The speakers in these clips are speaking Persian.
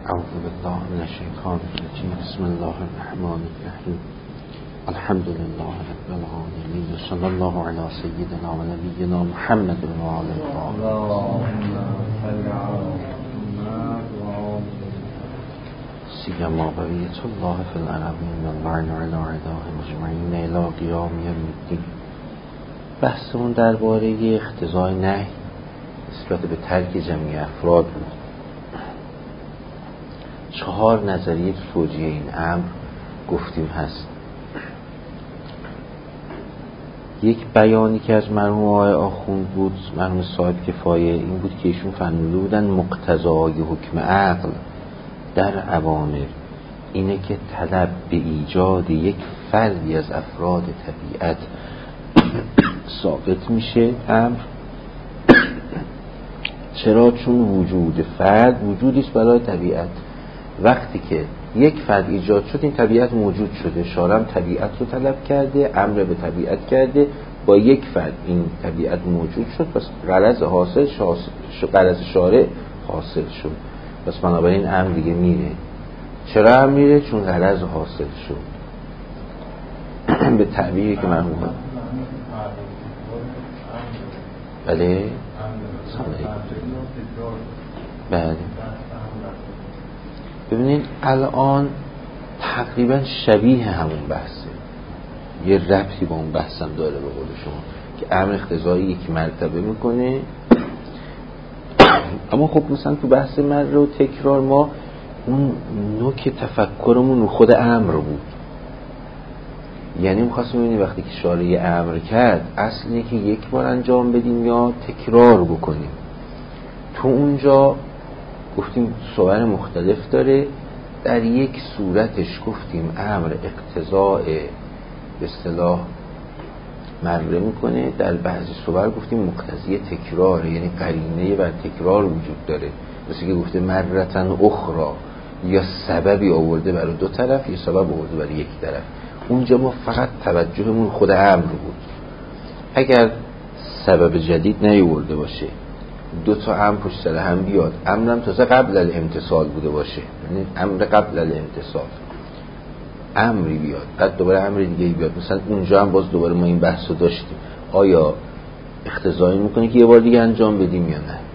اعوذ بالله من الشیطان الرجیم. بسم الله الرحمن الرحیم. الحمد لله رب العالمین و صلی الله علی سیدنا و نبینا محمد و آله الطاهرین. سیما بقیة الله فی الارضین و اللعن علی اعدائهم اجمعین الی قیام یوم الدین. بحثمون درباره اقتضای نهی نسبت به ترک جمعی افراد بود. 4 نظریه توجیه این امر گفتیم هست. یک بیانی که از مرحوم آقای آخوند بود، مرحوم صاحب کفایه، این بود که ایشون فرموده بودن مقتضای حکم عقل در اوامر اینه که طلب به ایجاد یک فردی از افراد طبیعت ثابت میشه امر. چرا؟ چون وجود فرد وجودی است برای طبیعت. وقتی که یک فرد ایجاد شد این طبیعت موجود شده. شارع طبیعت رو طلب کرده، امر به طبیعت کرده، با یک فرد این طبیعت موجود شد، پس غرض حاصل غرض شارع حاصل شد. پس بنابراین امر دیگه میره. چرا امر میره؟ چون غرض حاصل شد. به تعبیری که مرحوم بله بله ببینید الان تقریبا شبیه همون بحثه، یه ربطی با اون بحثم داره به قول شما که امر اقتضایی یک مرتبه میکنه. اما خب مثلا تو بحث مره و تکرار ما اون نوک تفکرمون رو خود امر بود. یعنی می‌خواستیم ببینیم وقتی که شارع امر کرد اصل اینه که یک بار انجام بدیم یا تکرار بکنیم. تو اونجا گفتیم صور مختلف داره. در یک صورتش گفتیم امر اقتضاء به اصطلاح مره میکنه، در بعضی صور گفتیم مقتضی تکراره، یعنی قرینه بر تکرار وجود داره. مثل که گفته مرتن اخرى، یا سببی آورده برای دو طرف یا سبب آورده برای یک طرف. اونجا ما فقط توجهمون خود امر بود. اگر سبب جدید نیاورده باشه، دو تا امر پشت سر هم بیاد، امرم تازه قبل الامتصال بوده باشه، یعنی امر قبل الامتصال امری بیاد بعد دوباره امر دیگه بیاد، مثلا اونجا هم باز دوباره ما این بحث رو داشتیم آیا اقتضایی میکنه که یه بار دیگه انجام بدیم یا نه.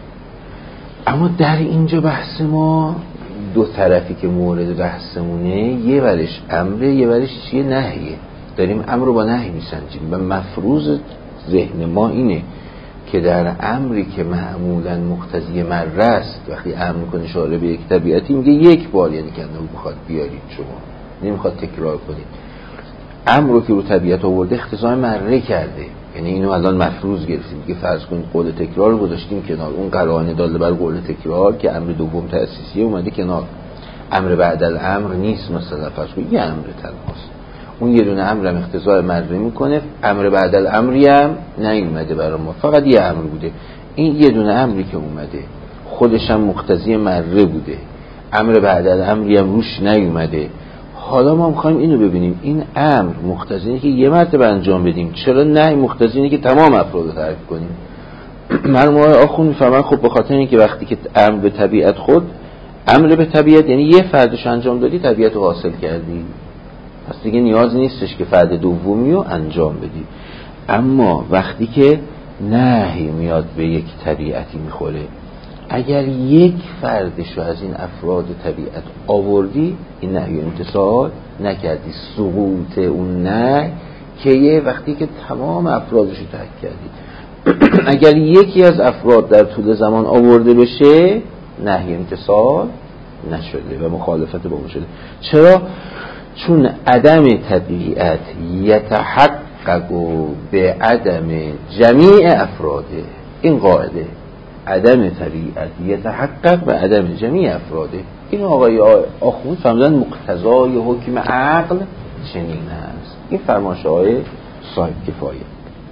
اما در اینجا بحث ما دو طرفی که مورد بحثمونه، یه ورش امره یه ورش چیه؟ نهیه. داریم امر رو با نهی میسنجیم و مفروض ذهن ما اینه که در امری که معمولا مقتضی مره است، وقتی امر میکنه شارع به یک طبیعتی میگه یک بار، یعنی که اونو بخواد بیارید، شما نمیخواد تکرار کنید. امر رو که رو طبیعت آورده اقتضای مره کرده، یعنی اینو الان مفروض گرفتیم که فرض کنید قول تکرار رو گذاشتیم کنار، اون قرائن داله بر قول تکرار که امر دوم تأسیسیه اومده کنار، امر بعد الامر نیست. مثلا فرض کنید یه امر تنهاست، اون یه دونه امرم اقتضای مره میکنه، امر بعد الامری هم نیومده برای ما، فقط یه امر بوده. این یه دونه امری که اومده خودش هم مقتضی مره بوده، امر بعد الامری هم روش نیومده. حالا ما میخوایم اینو ببینیم این امر مقتضی اینه که یه مرتبه انجام بدیم، چرا نه مقتضی اینه که تمام افراد رو تعریف کنیم؟ مرحوم آخوند میفهمن خب به خاطر اینکه وقتی که امر به طبیعت امر به طبیعت یعنی یه فردش انجام دادی طبیعت رو حاصل کردی، پس دیگه نیاز نیستش که فرد دومی رو انجام بدی. اما وقتی که نهی میاد به یک طبیعتی میخوره، اگر یک فردش رو از این افراد طبیعت آوردی، این نهی امتصال نکردی، سقوط اون نهی که یه وقتی که تمام افرادش رو ترک کردی. اگر یکی از افراد در طول زمان آورده بشه نهی امتصال نشده و مخالفت با اون شده. چرا؟ چون عدم طبیعت یتحقق به عدم جمیع افراده. این قاعده عدم طبیعت یتحقق به عدم جمیع افراده. این آقای آخوند فرمودن مقتضای حکم عقل چنین است. این فرمایش آقای صاحب کفایه.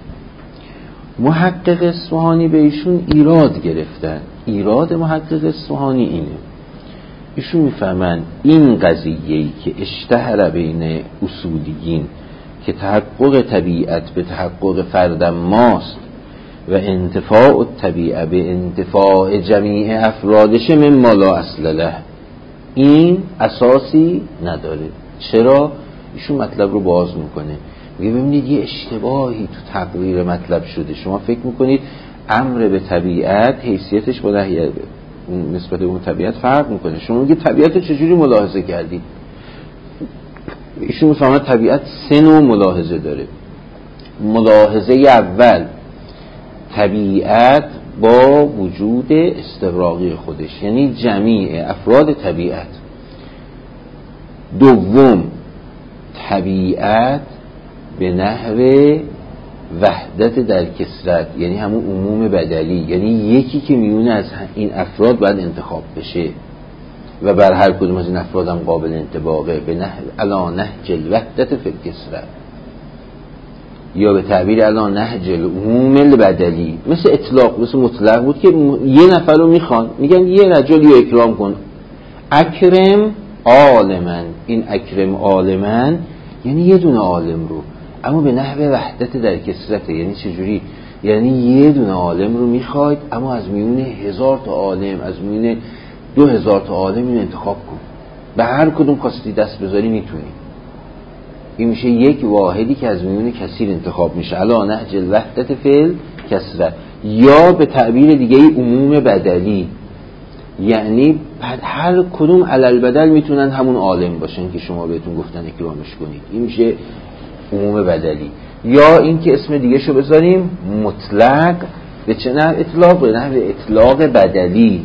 محقق اصفهانی به ایشون ایراد گرفتن. ایراد محقق اصفهانی اینه، ایشون میفهمن این قضیه‌ای که اشتهر بین اصولیین که تحقق طبیعت به تحقق فرد ماست و انتفاع الطبیعه به انتفاع جمیع افرادش مما لا اصل له، این اساسی نداره. چرا؟ ایشون مطلب رو باز میکنه، میگه ببینید یه اشتباهی تو تقریر مطلب شده. شما فکر میکنید امر به طبیعت حیثیتش با نهی نسبت به اون طبیعت فرق میکنه. شما میگه طبیعت رو چجوری ملاحظه کردید؟ ایشون میفهمه طبیعت سه نوع ملاحظه داره. ملاحظه اول، طبیعت با وجود استغراقی خودش، یعنی جمیع افراد طبیعت. دوم، طبیعت به نحو وحدت در کثرت، یعنی همون عموم بدلی، یعنی یکی که میونه از این افراد باید انتخاب بشه و بر هر کدوم از این افراد هم قابل انطباقه، به نحو علی نهج الوحدت فی الکثرت، یا به تعبیر علی نهج العموم البدلی. مثل اطلاق، مثل مطلق بود که یه نفر رو میخوان، میگن یه رجل رو اکرام کن، اکرم عالمن. این اکرم عالمن یعنی یه دونه عالم رو، اما به نحو وحدت در کثرت. یعنی چجوری؟ یعنی یه دونه عالم رو میخواید، اما از میون 1000 تا عالم، از میون 2000 تا عالم اینو انتخاب کن، به هر کدوم خواستی دست بذاری میتونی. این میشه یک واحدی که از میون کثیر انتخاب میشه، علی نهج الوحدت فی الکثرت. یا به تعبیر دیگه عموم بدلی، یعنی هر کدوم علل بدل میتونن همون عالم باشن که شما بهتون گفتن اکرامش کنید. این میشه عموم بدلی. یا این که اسم دیگه شو بذاریم مطلق. به چه نحو اطلاق؟ به نحو اطلاق بدلی.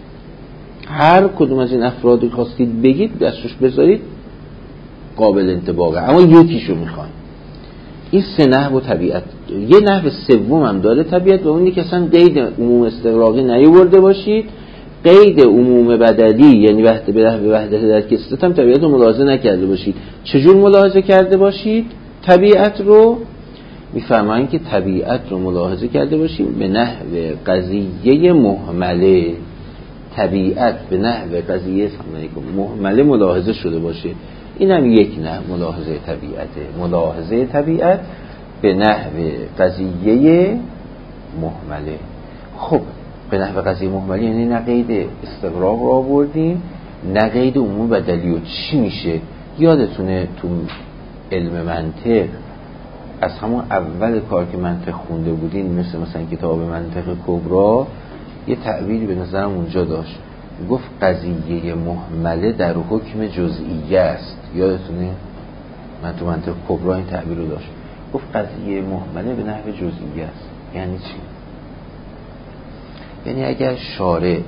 هر کدوم از این افرادی خواستید بگید دستش بذارید قابل انطباقه، اما یکیشو میخواین. این سه نحو طبیعت. یه نحو سوم هم داره طبیعت، و اونی که اصلا قید عموم استغراقی نیاورده باشید، قید عموم بدلی، یعنی وحدت به نحو وحدت در کثرت هم طبیعت رو ملاحظه نکرده باشید. چجور ملاحظه کرده باشید طبیعت رو؟ میفهمن که طبیعت رو ملاحظه کرده باشید به نحو قضیه مهمله. طبیعت به نحو قضیه مهمله ملاحظه شده باشه. این هم یک نحو ملاحظه طبیعته. ملاحظه طبیعت به نحو قضیه مهمله. خب به نحو قضیه مهمله یعنی نه قید استغراق رو آوردیم، نه قید عموم بدلی. و چی میشه؟ یادتونه تو علم منطق از همون اول کار که منطق خونده بودین، مثلا کتاب منطق کبرا، یه تعبیری به نظرم اونجا داشت، گفت قضیه مهمله در حکم جزئیه است. یادتونه؟ من تو منطق کبرا این تعبیر رو داشت، گفت قضیه مهمله به نحو جزئیه است. یعنی چی؟ یعنی اگر شارع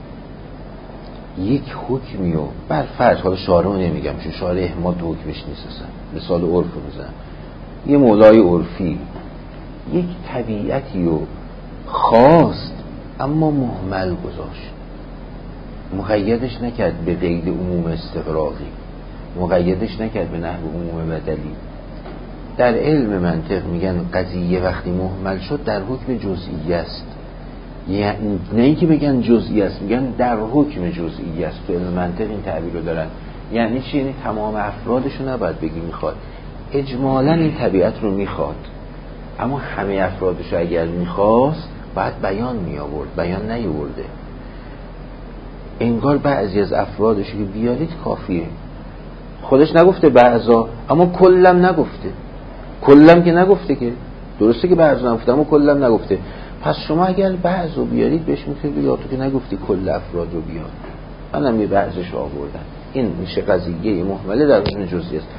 یک حکمی رو بر فرض، حالا شارع رو نمیگم چون شارع احماد حکمش نیست، اصلا مثال عرف رو بزنم، یه مولای عرفی یک طبیعتی رو خواست اما مهمل گذاشت، مقیدش نکرد به قید عموم استغراقی، مقیدش نکرد به نحو عموم بدلی. در علم منطق میگن قضیه وقتی مهمل شد در حکم جزئی است. یعنی نه اینکه بگن جزئی است، میگن در حکم جزئی است. تو علم منطق این تعبیر رو دارن. یعنی چی؟ یعنی تمام افرادشو نباید بگی میخواد، اجمالاً این طبیعت رو میخواد، اما همه افرادشو اگر میخواست باید بیان میآورد، بیان نیاورده. انگار بعضی از افرادشو که بیارید کافیه. خودش نگفته بعضا، اما کلم نگفته. کلم که نگفته، که درسته که بعضا نگفته اما کلم نگفته. پس شما اگر بعضو بیارید بهش میگید یا تو که نگفتی کل افراد رو بیار، منم یه بعضش آوردم. این میشه قضیه مهمله در حکم جزئی است.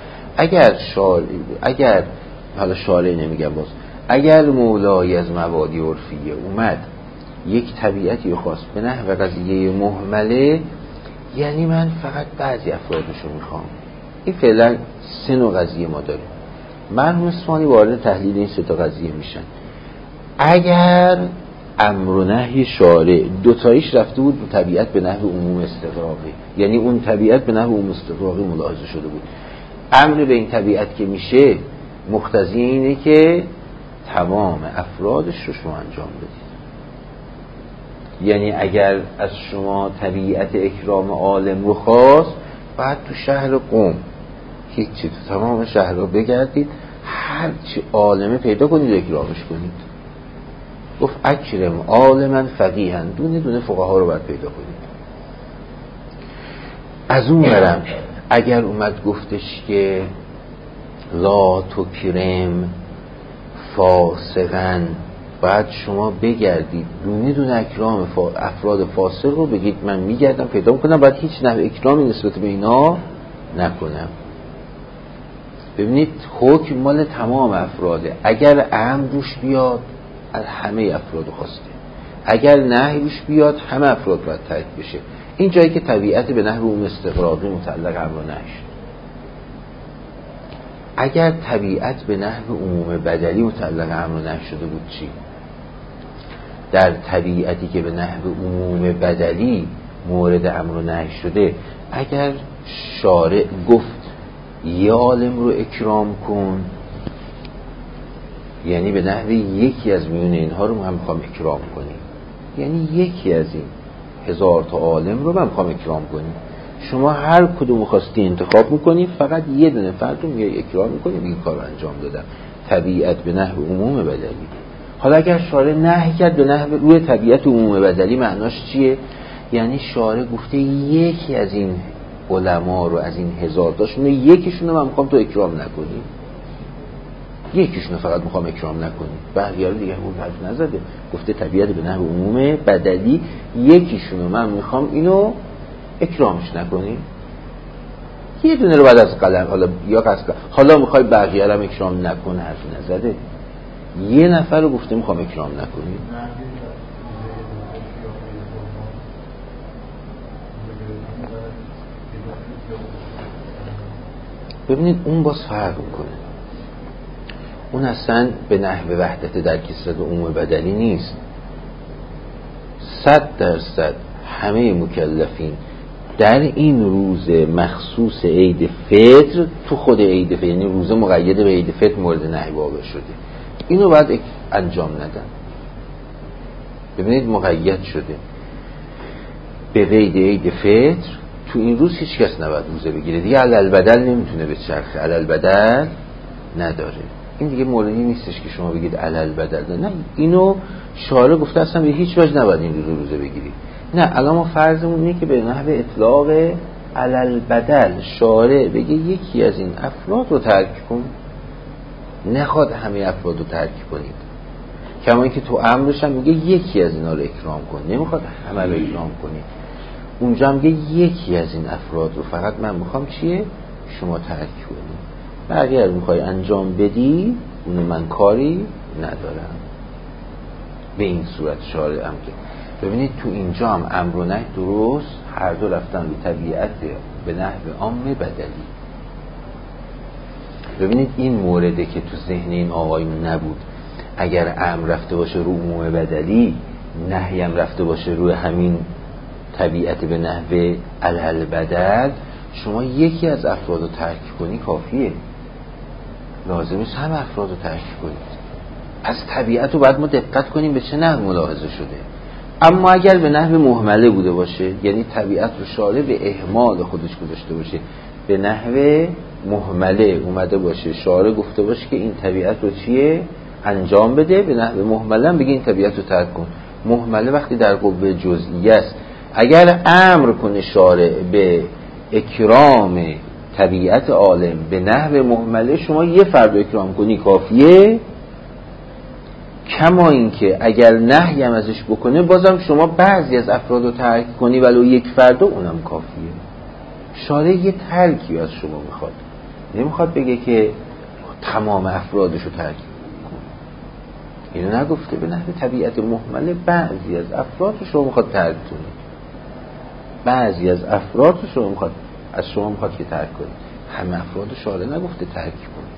اگر حالا شارع نمیگم باز، اگر مولای از مبادی عرفیه اومد یک طبیعتی رو خواست به نحو قضیه مهمله، یعنی من فقط بعضی افرادشو میخوام. این فعلا سه نوع قضیه ما داریم. مرحوم اصفهانی وارد تحلیل این سه تا قضیه میشن. اگر امر و نهی شارع دوتاییش رفته بود به طبیعت به نحو عموم استغراقی، یعنی اون طبیعت به نحو عموم استغراقی ملاحظه شده بود، امر به این طبیعت که میشه مقتضی اینه که تمام افرادش رو شما انجام بدید. یعنی اگر از شما طبیعت اکرام عالم رو خواست، بعد تو شهر قم هیچی، تو تمام شهر رو بگردید، هر چی عالمه پیدا کنید اکرامش کنید. گفت اکرم عالمن فقیهن، دونه دونه فقها رو باید پیدا کنید. از اون برم اگر اومد گفتش که لا تکرم فاسقن، بعد شما بگردید دونه اکرام افراد فاسق رو بگید من میگردم پیدا میکنم، بعد هیچ نوع اکرامی نسبت به اینا نکنم. ببینید حکم مال تمام افراده. اگر امر روش بیاد از همه افراد خواسته، اگر نهی روش بیاد همه افراد باید ترک بشه. این جایی که طبیعت به نحو اون استقراقی متعلق امر و نهی شد. اگر طبیعت به نحو عموم بدلی متعلق امر و نهی شده بود چی؟ در طبیعتی که به نحو عموم بدلی مورد امر و نهی شده، اگر شارع گفت یه عالم رو اکرام کن، یعنی به نحو یکی از میون اینها رو من میخوام اکرام کنیم، یعنی یکی از این 1000 تا عالم رو من میخوام اکرام کنیم. شما هر کدوم خواستی انتخاب میکنی، فقط یه دونه فرد رو میگه اکرام میکنی، این کار رو انجام دادم. طبیعت به نحو عموم بدلی. حالا اگر شارع نهی کرد به نحو روی طبیعت عموم بدلی، معناش چیه؟ یعنی شارع گفته یکی از این علما رو از این 1000 تاشون یکیشون رو من میخوام تو اکرام نکنی، یکیشون رو فقط میخوام اکرام نکنی، بقیه رو دیگه اون حرف نزده. گفته طبیعت به نحو عموم بدلی یکیشون رو من میخوام اینو اکرامش نکنی، یه دونه رو بعد از قلم حالا یا قصد حالا میخوای بقیه رو هم اکرام نکنه، حرفی نزده. یه نفر رو گفته میخوام اکرام نکنی. ببینید اون باز فرق میکنه، اون اصلا به نحو وحدت در کسرت عموم بدلی نیست. 100% همه مکلفین در این روز مخصوص عید فطر، تو خود عید فطر، یعنی روز مقید به عید فطر مورد نهی واقع شده، اینو باید انجام ندن. ببینید مقید شده به قید عید فطر، تو این روز هیچ کس نباید روزه بگیره دیگه، علل بدل نمیتونه به چرخه، علل بدل نداره. این دیگه موردی نیستش که شما بگید علل بدل، نه، اینو شارع گفته اصلا به هیچ وجه نباید این روزه بگیری. نه، الان ما فرضمون اینه که به نحو اطلاق علل بدل شارع بگه یکی از این افراد رو ترک کن، نخواد همه افراد رو ترک کنید. کما اینکه تو امرش هم میگه یکی از اینا رو اکرام کن، نمیخواد همه رو اکرام کنید. اونجا میگه یکی از این افراد رو فقط من میخوام چیه؟ شما ترک کنید، بقیه رو میخوای انجام بدی اونو من کاری ندارم. به این صورت شارع امر. ببینید تو اینجا هم امر و نهی درست هر دو رفتن به طبیعت به نحو عام بدلی. ببینید این مورده که تو ذهن این آقایون نبود، اگر امر رفته باشه رو عموم بدلی، نهی هم رفته باشه روی همین طبیعت به نحو علل بدل، شما یکی از افراد رو ترک کنی کافیه، لازم نیست همه افراد رو ترک کنید. از طبیعت رو باید ما دقت کنیم به چه نحو ملاحظه شده. اما اگر به نحو مهمله بوده باشه، یعنی طبیعت رو شارع به اهمال خودش گذاشته باشه، به نحو مهمله اومده باشه، شارع گفته باشه که این طبیعت رو چیه انجام بده، به نحو مهمله هم بگه این طبیعت رو ترک کن. مهمله وقتی در قوه جزئیه است، اگر امر کنه شارع به اکرام طبیعت عالم به نحو مهمله، شما یه فرد اکرام کنی کافیه. کما این که اگر نهی هم ازش بکنه، بازم شما بعضی از افراد رو ترک کنی ولو یک فرد، اونم کافیه. شارع یه ترکی از شما میخواد، نمیخواد بگه که تمام افرادش رو ترک کن. اینو نگفته، به نحو طبیعت مهمله بعضی از افراد رو شما میخواد ترک کنی، بعضی از افراد رو شما میخواد از شما میخواد که ترک کنی، همه افراد رو شارع نگفته ترک کنی،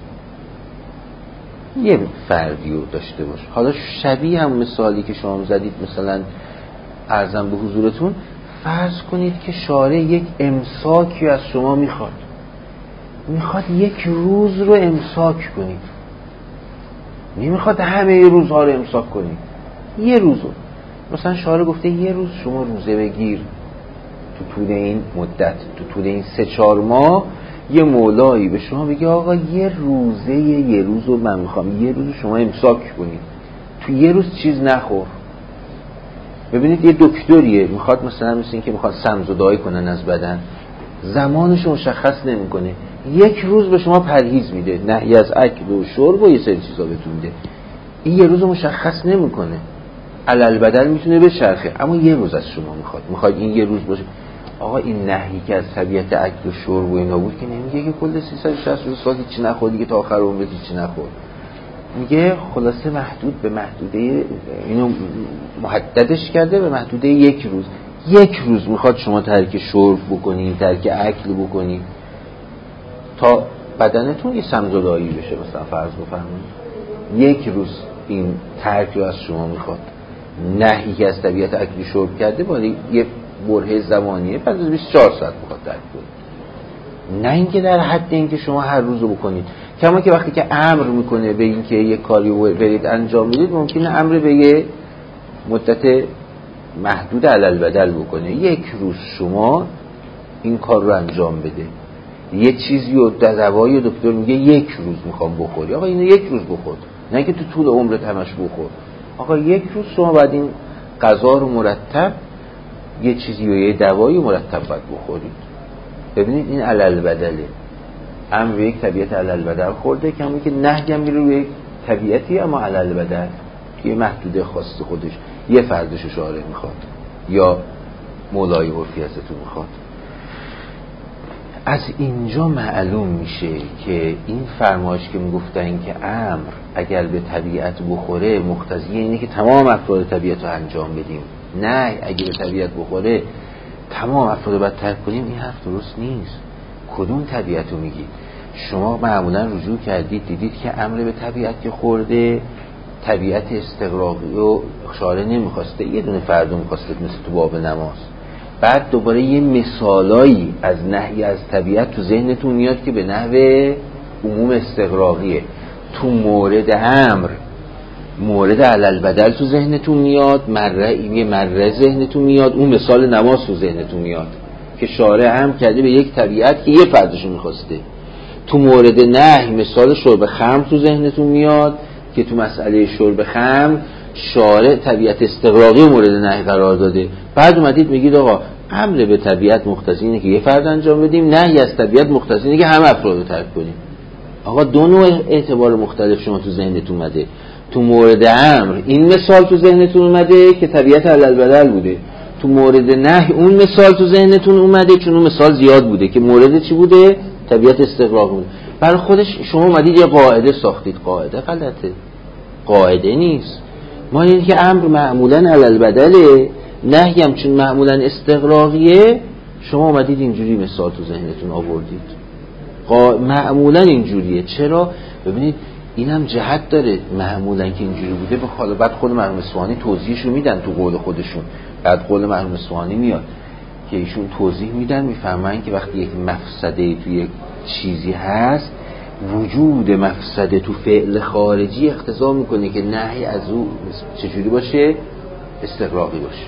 یه فردی رو داشته باش. حالا شبیه هم مثالی که شما زدید، مثلا عرضم به حضورتون، فرض کنید که شارع یک امساکی از شما میخواد یک روز رو امساک کنید، نمیخواد همه روزها رو امساک کنید، یه روز رو. مثلا شارع گفته یه روز شما روزه بگیر، تو طول این مدت، تو طول این 3-4 ماه یه مولایی به شما بگه آقا یه روز رو من میخوام یه روز شما امساک کنید، تو یه روز چیز نخور. ببینید یه دکتریه میخواد مثلا مثل این که میخواد سمزدایی کنن از بدن، زمانش مشخص نمیکنه. یک روز به شما پرهیز میده، نهی از اکل و شرب و یه سری چیزا بهتون میده. این یه روز مشخص نمیکنه، علل بدل میتونه بچرخه، اما یه روز از شما میخواد این یه روز باشه. آقا این نهی که از طبیعت اکل و شرب و اینا بود که نمیگه که کل 360 روز سال چی نخوردی که تا آخر عمرت چی نخورد. میگه خلاصه محدود به محدوده، اینو محددش کرده به محدوده یک روز. یک روز میخواد شما ترک شرب بکنی، ترک اکل بکنی تا بدنتون یه سمزدایی بشه. مثلا فرض بفرمایید یک روز این ترک رو از شما میخواد. نهی که از طبیعت اکل شرب کرده ولی یه برهه زمانیه، بعد از 24 ساعت میخواد ترک کنید. نه اینکه در حد اینکه شما هر روز رو بکنید. کما که وقتی که امر میکنه به اینکه یک کاری رو برید انجام بدید، ممکنه امر به یه مدت محدود علل بدل بکنه. یک روز شما این کار رو انجام بده. یه چیزی رو دوای دکتر میگه یک روز میخوام بخوری، آقا اینو یک روز بخور، نه که تو طول عمرت همش بخور. آقا یک روز شما باید این غذا رو مرتب، یه چیزی و یه دوایی مرتب باید بخورید. ببینید این علل بدله، امر یک طبیعت علل بدل خورده، کمی که نهی هم میره روی طبیعتی اما علل بدل که یه محدوده خاص خودش یه فردش شارع میخواد یا مولای عرفی ازتون میخواد. از اینجا معلوم میشه که این فرمایش که میگفتن که امر اگر به طبیعت بخوره مقتضی اینه که تمام افراد طبیعت رو انجام بدیم، نه اگه به طبیعت بخوره تمام افراد رو باید ترک کنیم. این حرف درست نیست. کدوم طبیعت رو میگی؟ شما معمولا رجوع کردید دیدید که امر به طبیعت که خورده طبیعت استغراقی و شارع نمیخواسته، یه دونه فرد میخواسته مثل تو باب نماز. بعد دوباره یه مثالایی از نهی از طبیعت تو ذهنتون میاد که به نحو عموم استغراقیه. تو مورد امر مورد علل بدل تو ذهنتون میاد، یه مره ذهنتون میاد، اون مثال نماز تو ذهنتون میاد که شارع امر کرده به یک طبیعت که یه فردشون میخواسته. تو مورد نهی مثال شرب خمر تو ذهنتون میاد که تو مسئله شرب خمر شارع طبیعت استغراقی مورد نهی قرار داده. بعد اومدید میگید آقا امر به طبیعت مقتضی اینه که یه فرد انجام بدیم، نهی از طبیعت مقتضی اینه که همه افراد رو ترک کنیم. آقا دو نوع اعتبار مختلف شما تو ذهنتون اومده. تو مورد امر این مثال تو ذهنتون اومده که طبیعت علل بدل بوده، تو مورد نهی اون مثال تو ذهنتون اومده چون اون مثال زیاد بوده که مورد چی بوده؟ طبیعت استغراق بوده. برای خودش شما اومدید یه قاعده ساختید. قاعده غلطه، قاعده نیست. ما اینه که امر معمولا علل بدله، نهی هم چون معمولا استغراقیه، شما اومدید اینجوری مثال تو ذهنتون آوردید. معمولا اینجوریه. چرا؟ ببینید اینم جهت داره. معمولا که اینجوری بوده به حال بعد خود مرحوم اصفهانی توضیحشو میدن تو قول خودشون. بعد قول مرحوم اصفهانی میاد که ایشون توضیح میدن، میفهمن که وقتی یک مفسده توی یک چیزی هست، وجود مفسده تو فعل خارجی اقتضا میکنه که نهی از او چجوری باشه؟ استغراقی باشه.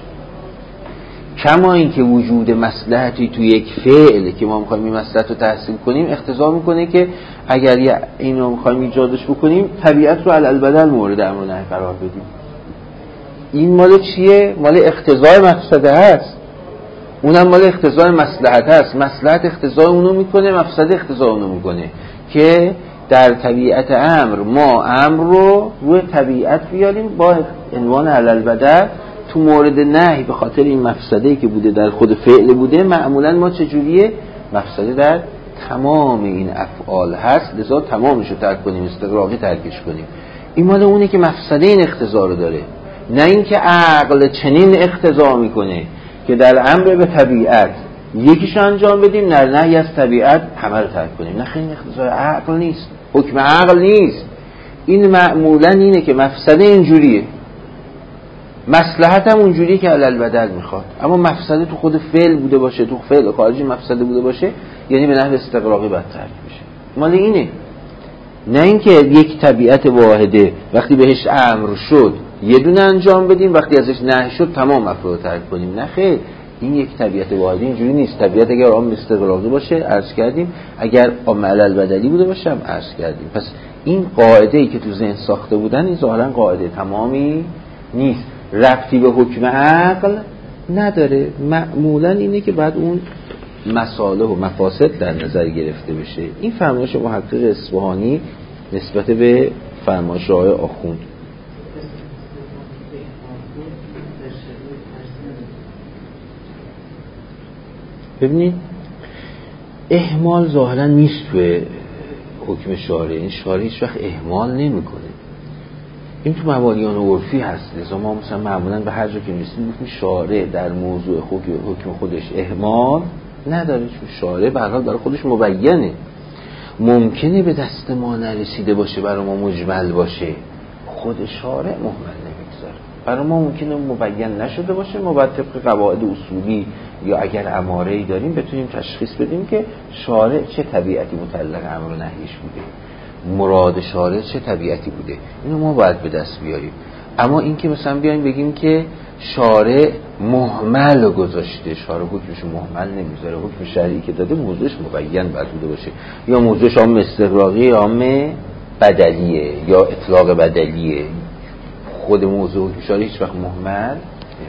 کما اینکه وجود مصلحتی تو یک فعل که ما میخوایم این مصلحت رو تحصیل کنیم اقتضا میکنه که اگر اینو میخوایم ایجادش بکنیم طبیعت رو علل بدل مورد امر و نهی قرار بدیم. این مال چیه؟ مال اقتضای مفسده هست، اونم مال اقتضای مصلحت هست. مصلحت اقتضای اونو میکنه، مفسده اقتضای اونو میکنه که در طبیعت امر ما امر رو روی طبیعت بیاریم با عنوان علل بدل. تو مورد نهی به خاطر این مفسده‌ای که بوده در خود فعل بوده، معمولا ما چجوریه؟ مفسده در تمام این افعال هست، لذا تمامش رو ترک کنیم، استغراقی ترکش کنیم. این مال اونه که مفسده این اقتضا رو داره، نه اینکه عقل چنین اقتضا میکنه که در امر به طبیعت یکیشو انجام بدیم، در نهی از طبیعت همه رو ترک کنیم. نه خیلی اقتضای عقل نیست، حکم عقل نیست. این معمولا اینه که مفسده اینجوریه، مصلحت هم اونجوری که علل بدل میخواد، اما مفسده تو خود فعل بوده باشه، تو فعل خارجی مفسده بوده باشه، یعنی به نحو استغراقی باید ترک بشه. مال اینه، نه اینکه یک طبیعت واحده وقتی بهش امر شد یه دونه انجام بدیم، وقتی ازش نهی شد تمام افراد ترک کنیم. نه خیر، این یک طبیعت واحده اینجوری نیست. طبیعت اگر عام استغراقی باشه عرض کردیم، اگر عام علل بدلی بوده باشه هم عرض کردیم. پس این قاعده ای که تو ذهن ساخته بودن این ظاهرا قاعده تمامی نیست، ربطی به حکم عقل نداره. معمولا اینه که بعد اون مصالح و مفاسد در نظر گرفته بشه. این فرمایش محقق اصفهانی نسبت به فرمایش آقای آخوند. ببینید اهمال ظاهرا نیست توی حکم شارع. این شارع هیچ وقت اهمال نمیکنه. این تو مبانیان عرفی هست. لذا ما مثلا معمولا به هر جا که میرسیم میگیم شارع در موضوع حکم خودش اهمال نداره، چون شارع به هر حال برای خودش مبینه. ممکنه به دست ما نرسیده باشه برای ما مجمل باشه، خود شارع مهمل نمیگذاره. برای ما ممکنه مبین نشده باشه، ما باید طبق قواعد اصولی یا اگر اماره‌ای داریم بتونیم تشخیص بدیم که شارع چه طبیعتی متعلق امر و نهیش بوده، مراد شارع چه طبیعتی بوده. اینو ما باید به دست بیاریم. اما این که مثلا بیایم بگیم که شارع مهمل گذاشته، شارع حکمش مهمل نمیذاره، حکم شرعی که داده موضوعش مبین باید بوده باشه، یا موضوعش عام استغراقی یا عام بدلیه یا اطلاق بدلیه، خود موضوع حکم شرعی هیچ وقت مهمل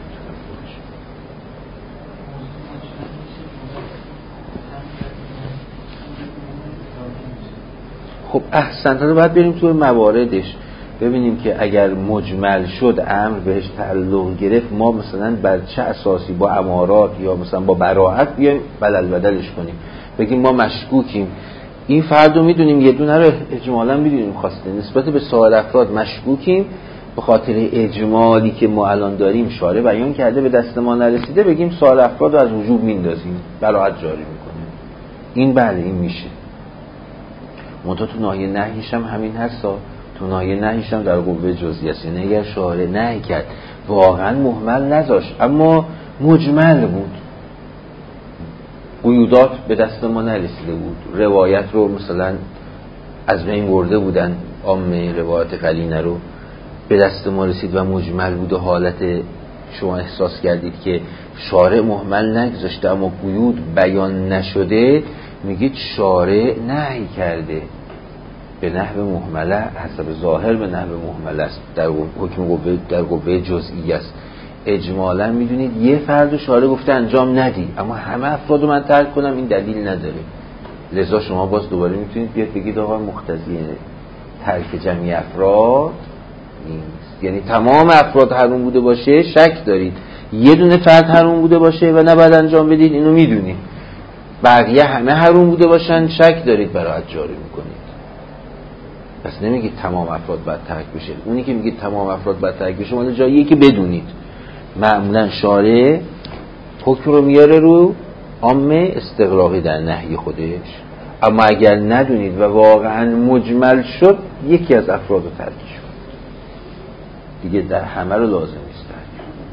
خب احسن رو باید بریم توی مواردش ببینیم که اگر مجمل شد امر بهش تعلق گرفت، ما مثلا بر چه اساسی با امارات یا مثلا با براءت بیایم بدلش کنیم، بگیم ما مشکوکیم. این فرد رو میدونیم یه دونه رو اجمالا میدونیم خواسته، نسبت به سایر افراد مشکوکیم، به خاطر اجمالی که ما الان داریم شارع بیان کرده به دست ما نرسیده، بگیم سایر افراد رو از وجوب میندازیم، براءت جاری میکنیم. این بله این میشه. منتها تو ناحیه نهیش هم همین هستا، تو ناحیه نهیش هم در قوه جزئی است. یعنی اگر شارع نهی کرد واقعا مهمل نذاشت اما مجمل بود، قیودات به دست ما نرسیده بود، روایت رو مثلا از بین برده بودن، عامه روایت قرینه رو به دست ما رسید و مجمل بود و حالت شما احساس کردید که شارع مهمل نگذاشته اما قیود بیان نشده، میگید شارع نهی کرده به نحو مهمله، حسب ظاهر به نحو مهمله است، در حکم در قوه جزئی است. اجمالا میدونید یه فرد شارع گفته انجام ندی اما همه افراد رو من ترک کنم، این دلیل نداره. لذا شما باز دوباره میتونید بیاد بگید آقا مقتضی ترک جمعی افراد نیست، یعنی تمام افراد حرام بوده باشه شک دارید، یه دونه فرد حرام بوده باشه و نباید انجام بدید اینو میدونید، بقیه همه حرام بوده باشن شک دارید براءت جاری میکنید. پس نمیگید تمام افراد باید ترک بشه. اونی که میگید تمام افراد باید ترک بشه مال جاییه که بدونید معمولا شارع حکم رو میاره رو عامه استغراقی در نهی خودش، اما اگر ندونید و واقعا مجمل شد یکی از افراد رو ترک شد، دیگه در همه رو لازم نیست ترک.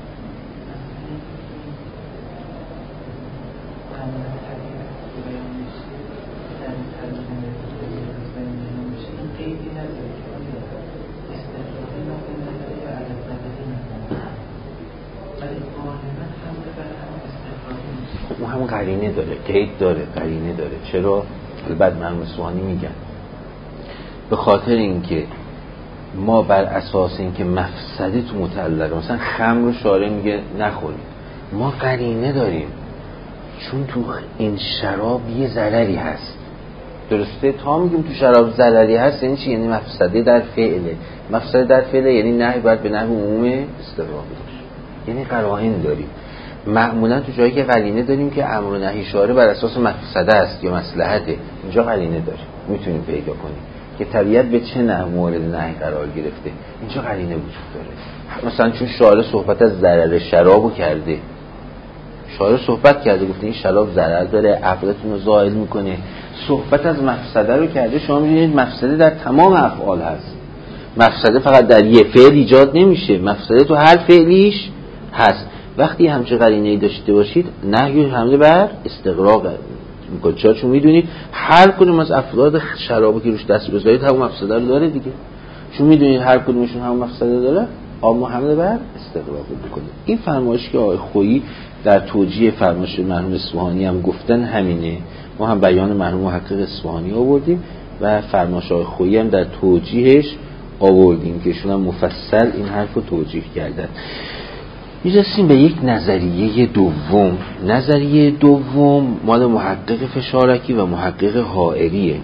اون هم قرینه داره، قید داره، قرینه داره. چرا؟ البته مرحوم اصفهانی میگن به خاطر اینکه ما بر اساس اینکه مفسده تو متعلقه، مثلا خمر رو شارع میگه نخورید، ما قرینه داریم چون تو این شراب یه ضرری هست. درسته؟ تا میگیم تو شراب ضرری هست یعنی چی؟ یعنی مفسده در فعله. مفسده در فعله یعنی نهی باید به نحو عموم استغراقی باشه، یعنی قرائن داریم. معمولا تو جایی که قرینه داریم که امر و نهی شارع بر اساس مفسده است یا مصلحته، اینجا قرینه داریم میتونیم پیدا کنیم که طبیعت به چه نحو مورد نهی قرار گرفته، اینجا قرینه وجود داره. مثلا چون شارع صحبت از ضرر شرابو کرده، شارع صحبت کرده گفته این شراب ضرر داره، عقلتون رو زائل میکنه، صحبت از مفسده رو کرده. شما می‌بینید مفسده در تمام افعال هست، مفسده فقط در یه فعل ایجاد نمیشه، مفسده تو هر فعلیش هست. وقتی همچه قرینه‌ای داشته باشید نهی حمله بر استغراق میکنه. چون میدونید هر کدوم از افراد شرابو که روش دست بذارید همون مفسده رو داره دیگه، چون میدونید هر کدومشون همون مفسده داره، اما حمله بر استغراق میکنه. این فرمایشی که آقای خویی در توجیه فرمایش مرحوم اصفهانی هم گفتن همینه. ما هم بیان مرحوم محقق اصفهانی آوردیم و فرمایش آقای خویی هم در توجیهش آوردیم که ایشون هم مفصل این حرف رو توجیه کردن. میرسیم به یک نظریه دوم. نظریه دوم مال محقق فشارکی و محقق حائریه.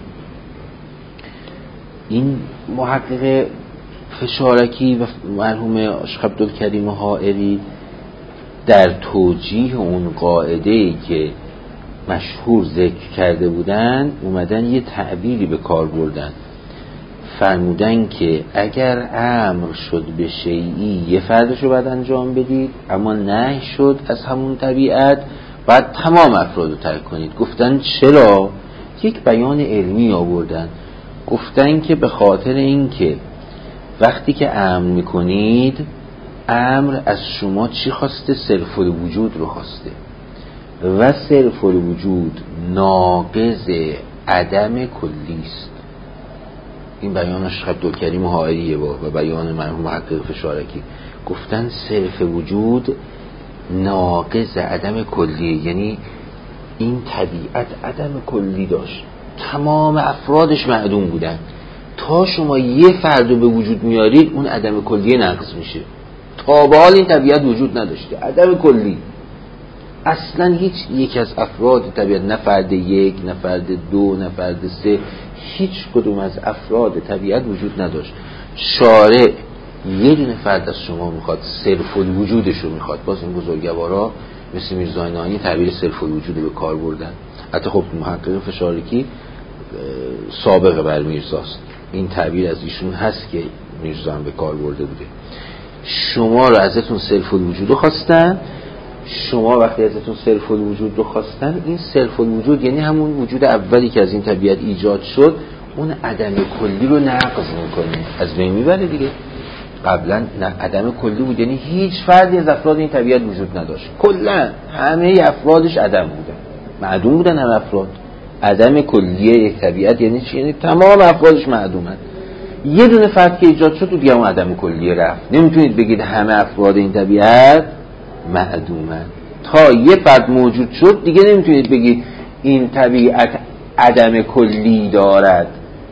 این محقق فشارکی و مرحوم شیخ عبدالکریم حائری در توجیه اون قاعده‌ای که مشهور ذکر کرده بودن اومدن یه تعبیری به کار بردن. فرمودن که اگر امر شد به شیئی یه فردشو باید انجام بدید، اما نهی شد از همون طبیعت باید تمام افرادو ترک کنید. گفتن چرا؟ یک بیان علمی آوردن. گفتن که به خاطر این که وقتی که امر میکنید، امر از شما چی خواسته؟ صرف الوجود رو خواسته و صرف الوجود ناقض عدم کلی است. این بیان شیخ عبدالکریم حائریه و بیان مرحوم محقق فشارکی. گفتن صرف وجود ناقض عدم کلی، یعنی این طبیعت عدم کلی داشت، تمام افرادش معدوم بودن. تا شما یه فردو به وجود میارید اون عدم کلی نقض میشه. تا به حال این طبیعت وجود نداشته، عدم کلی. اصلا هیچ یک از افراد طبیعت، نه فرد یک، نه فرد دو، نه فرد سه، هیچ کدوم از افراد طبیعت وجود نداشت. شارع یه دونه فرد از شما میخواد، صرف الوجودش رو میخواد. باز این بزرگوارا مثل میرزا نانی تعبیر صرف الوجود رو به کار بردن. حتی خب محقق فشارکی سابقه بر میرزاست، این تعبیر از ایشون هست که میرزا هم به کار برده بوده. شما رو ازتون صرف الوجود رو خواستن. شما وقتی ازتون صرف الوجود رو خواستن، این صرف الوجود یعنی همون وجود اولی که از این طبیعت ایجاد شد، اون عدم کلی رو نقض میکنه، از بین میبره دیگه. قبلا عدم کلی بود، یعنی هیچ فردی از افراد این طبیعت وجود نداشت، کلا همه افرادش عدم بودن، معدوم بودن. هم افراد عدم کلیه یک طبیعت یعنی چی؟ یعنی تمام افرادش معدومن. یه دونه فرد که ایجاد شد دیگه اون عدم کلیه رفت. نمیتونید بگید همه افراد این طبیعت معدومن. تا یه فرد موجود شد دیگه نمیتونید بگید این طبیعت عدم کلی دارد،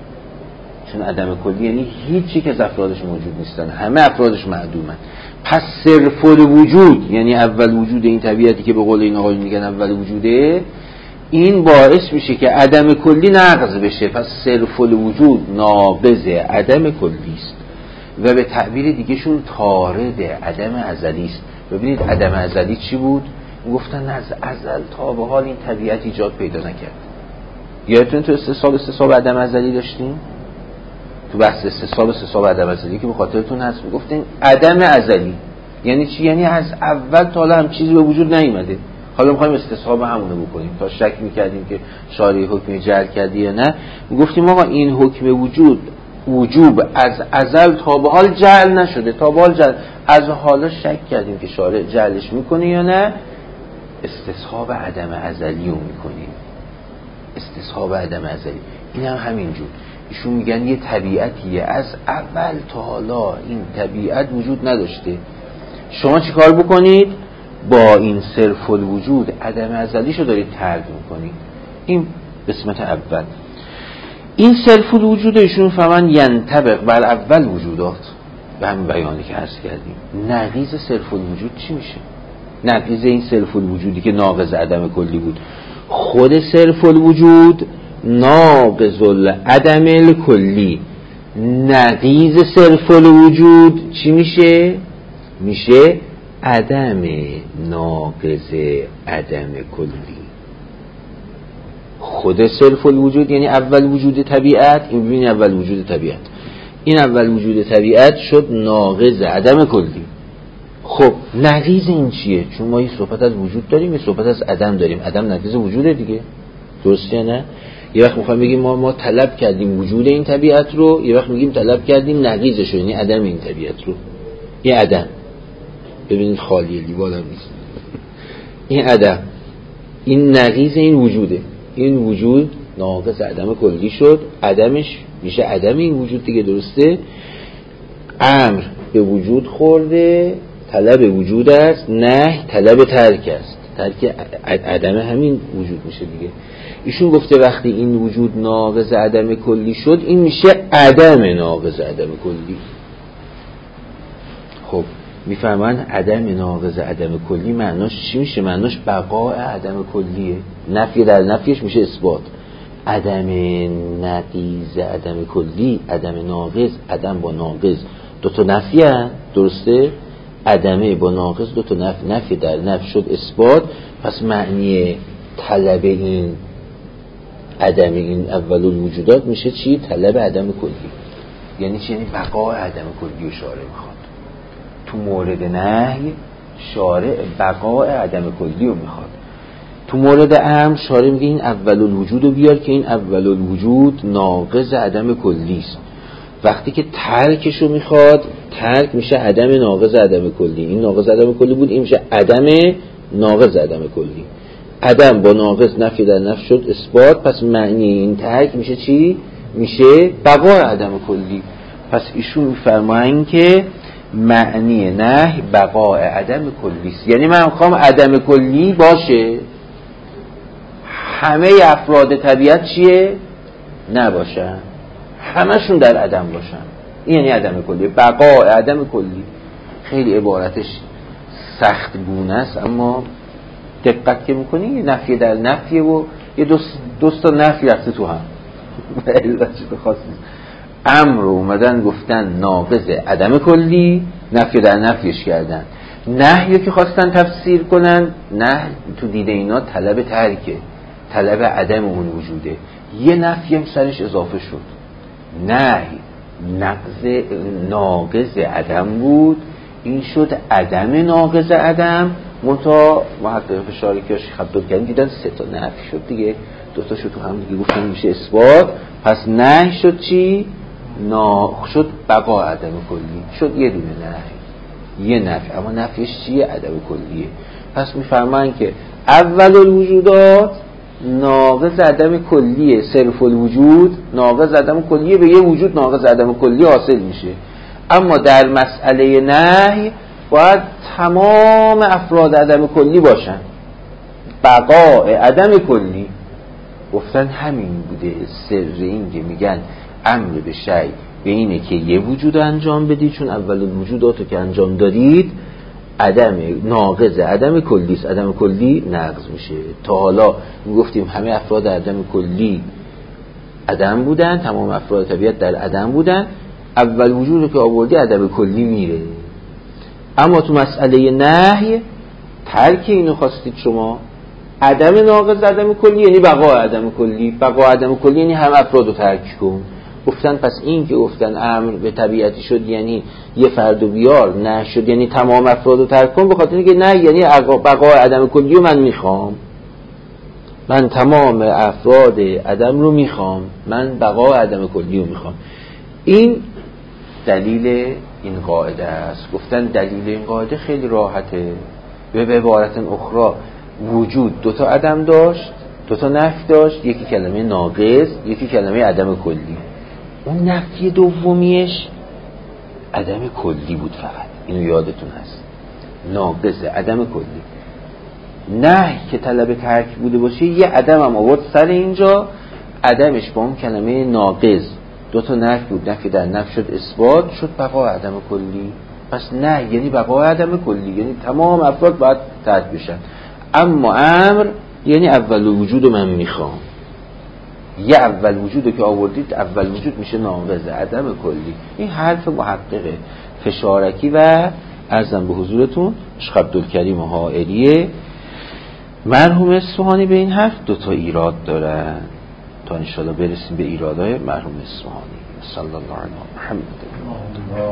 چون عدم کلی یعنی هیچی که از افرادش موجود نیستن، همه افرادش معدومن. پس صرف الوجود یعنی اول وجود این طبیعتی که به قول این آقایون میگن اول وجوده، این باعث میشه که عدم کلی نقض بشه. پس صرف الوجود ناقض عدم کلی است و به تعبیر دیگه شون طارد عدم ازلی است. ببینید عدم ازلی چی بود؟ گفتن از ازل تا به حال این طبیعت ایجاد پیدا نکرد. یادتون تو استصحاب عدم ازلی داشتیم؟ تو بحث استصحاب عدم ازلی که به خاطرتون هست میگفتین عدم ازلی یعنی چی؟ یعنی از اول تا حالا هم چیزی به وجود نیومده. حالا میخوایم استصحاب همونو بکنیم. تا شک میکردیم که شارع حکم جعل کردی یا نه، میگفتیم آقا این حکم وجوب از ازل تا به حال جعل نشده، تا به حال جعل، از حالا شک کردیم که شارع جعلش میکنه یا نه، استصحاب عدم ازلی رو میکنیم. استصحاب عدم ازلی این هم همینجور. ایشون میگن یه طبیعتیه از اول تا حالا این طبیعت وجود نداشته، شما چی کار بکنید؟ با این صرف الوجود عدم ازلیشو دارید ترک میکنید. این قسمت اول. این صرف الوجود ایشون فهمن ینطبق بر اول وجودات، به همین بیانی که عرض کردیم. نقیض صرف الوجود چی میشه؟ نقیض این صرف الوجودی که ناقض عدم کلی بود، خود صرف الوجود ناقض العدم الکلی. نقیض صرف الوجود چی میشه؟ میشه عدم ناقض عدم کلی. خود صرف الوجود یعنی اول وجود طبیعت، این ببینید اول وجود طبیعت، این اول وجود طبیعت شد ناقض عدم کلی. خب نقیض این چیه؟ چون ما یه صحبت از وجود داریم، یه صحبت از عدم داریم. عدم نقیض وجوده دیگه، درسته نه؟ یه وقت میخوایم بگیم ما طلب کردیم وجود این طبیعت رو، یه وقت میگیم طلب کردیم نقیضش رو، یعنی عدم این طبیعت رو. این عدم ببینید خالیه، لیوال هم نیست. این عدم، این نقیض این وجوده. این وجود ناقص عدم کلی شد، عدمش میشه عدم این وجود دیگه، درسته؟ امر به وجود خورده، طلب وجود است، نه طلب ترک است. ترک عدم همین وجود میشه دیگه. ایشون گفته وقتی این وجود ناقص عدم کلی شد، این میشه عدم ناقص عدم کلی. خب میفهمن عدم ناقض عدم کلی معناش چی میشه؟ معناش بقاء عدم کلیه. نفی در نفیش میشه اثبات. عدم نقیض عدم کلی، عدم ناقض، عدم با ناقض دو تا نفی هست، درسته؟ عدمه با ناقض دو تا نفی، نفی در نفی شد اثبات. پس معنی طلب این عدم این اول الوجودات میشه چی؟ طلب عدم کلی. یعنی چی؟ یعنی بقاء عدم کلی شارع میخواد. تو مورد نهی شارع بقاء عدم کلی رو میخواد. تو مورد امر شارع میگه این اول الوجود رو بیار که این اول الوجود ناقض عدم کلی است. وقتی که ترکش رو میخواد، ترک میشه عدم ناقض عدم کلی. این ناقض عدم کلی بود، این میشه عدم ناقض عدم کلی. عدم با ناقض نفی در نفی شد اثبات. پس معنی این ترک میشه چی؟ میشه بقاء عدم کلی. پس ایشون میفرمایند که معنی نهی بقاء عدم کلی است. یعنی من میخوام عدم کلی باشه، همه افراد طبیعت چیه؟ نباشن، همشون در عدم باشن. این یعنی عدم کلی، بقاء عدم کلی. خیلی عبارتش سخت گونه است، اما دقت که میکنی یه نفی در نفیه و یه دوستا نفی رفته تو هم. امر رو اومدن گفتن ناقض عدم کلی، نفی در نفیش کردن. نهی که خواستن تفسیر کنن، نهی تو دیده اینا طلب ترکه، طلب عدم اون وجوده. یه نفی هم سرش اضافه شد، نهی ناقض عدم بود، این شد عدم ناقض عدم. منتها محقق فشاری که شیخ عبدالکریم دیدن سه تا نفی شد دیگه، دوتا شد تو هم دیگه گفتن میشه اثبات. پس نهی شد چی؟ شد بقا عدم کلی، شد یه دونه نهی، یه نفی، اما نفیش چیه؟ عدم کلیه. پس میفرمایند که اول الوجودات ناقض عدم کلیه، صرف الوجود ناقض عدم کلیه، به یه وجود ناقض عدم کلی حاصل میشه. اما در مسئله نهی باید تمام افراد عدم کلی باشن، بقاء عدم کلی. گفتن همین بوده سر این که میگن امر به شیء به اینه که یه وجود انجام بدید، چون اول الوجوداتو که انجام دادید عدم ناقض عدم کلی است، عدم کلی نقض میشه. تا حالا میگفتیم همه افراد عدم کلی عدم بودن، تمام افراد طبیعت در عدم بودن، اول وجود رو که آوردی عدم کلی میره. اما تو مسئله نهی ترک اینو خواستید شما، عدم ناقض عدم کلی یعنی بقا عدم کلی، بقا عدم کلی یعنی هم افراد رو ترک کن. گفتن پس این که گفتن امر به طبیعتی شد یعنی یه فرد و بیار، نه شد یعنی تمام افراد رو ترک کن، به خاطر اینکه نه یعنی بقا عدم کلی رو من میخوام، من تمام افراد عدم رو میخوام، من بقا عدم کلی رو میخوام. این دلیل این قاعده است. گفتن دلیل این قاعده خیلی راحته. به عبارت اخرى وجود دوتا عدم داشت، دوتا نفی داشت، یکی کلمه ناقض، یکی کلمه عدم کلی. اون نفی دومیش عدم کلی بود فقط، اینو یادتون هست، ناقض عدم کلی. نه که طلب ترک بوده باشه، یه عدم هم آورد سر اینجا، عدمش با اون کلمه ناقض دوتا نفی بود، نفی در نفی شد اثبات، شد بقا عدم کلی. پس نه یعنی بقا عدم کلی، یعنی تمام افراد باید ترک بشن. اما امر یعنی اول وجود رو من میخوام، یه اول وجود که آوردید، اول وجود میشه ناقض عدم کلی. این حرف محقق فشارکی و عرضم به حضورتون شیخ عبدالکریم حائریه مرحوم اصفهانی. به این حرف دوتا ایراد دارن، تا انشاءالله برسیم به ایرادهای مرحوم اصفهانی. صلی الله علیه محمد.